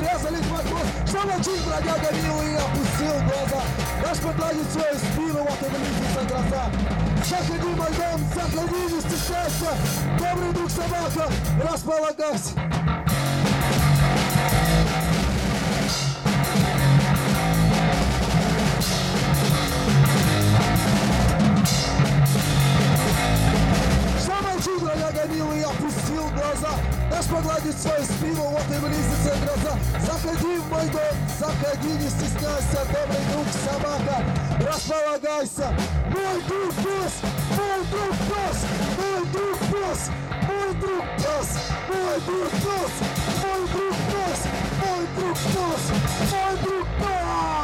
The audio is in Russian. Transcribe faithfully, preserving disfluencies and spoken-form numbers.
резались вопрос, что молчит бродяга милый и опустил глаза. Наш погладит свою спину, вот и близится гроза. Заходи, мой дом, заходи, не стесняйся, добрый друг собака, располагайся. Бродяга милый опустил глаза, наш погладит свою спину, вот и близится гроза. Заходи в мой дом, заходи, не стесняйся, добрый друг собака, располагайся. Мой друг пес, мой друг пес, мой друг пес, мой друг пес, мой друг пес, мой друг пес, мой друг пес, мой друг пес.